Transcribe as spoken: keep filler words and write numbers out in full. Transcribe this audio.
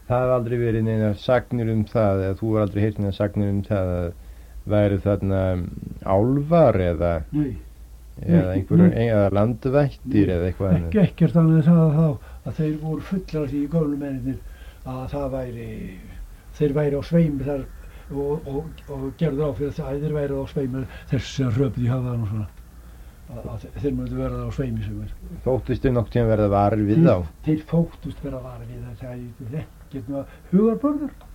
Það hafði aldrei verið neina sagnir um það, eða þú var aldrei heyrt neina sagnir um það að væri þarna álfar eða, eða einhverjum, eða landvættir eða eitthvað annað? Ekki ekkert annað en það þá að þeir voru fullar af því í gömlu mennirnir að það væri, þeir væri á sveimi þar og, og, og gerðu á fyrir það að þeir væri á sveimi þessi sem hröpuð í höfðan og svona. Að, að þeir myndu verða á sveimi sem er. Þóttust þið nokkuð tíma verða varir við þá? Þeir þóttust verða varir við það, það er ekkert hugarburður.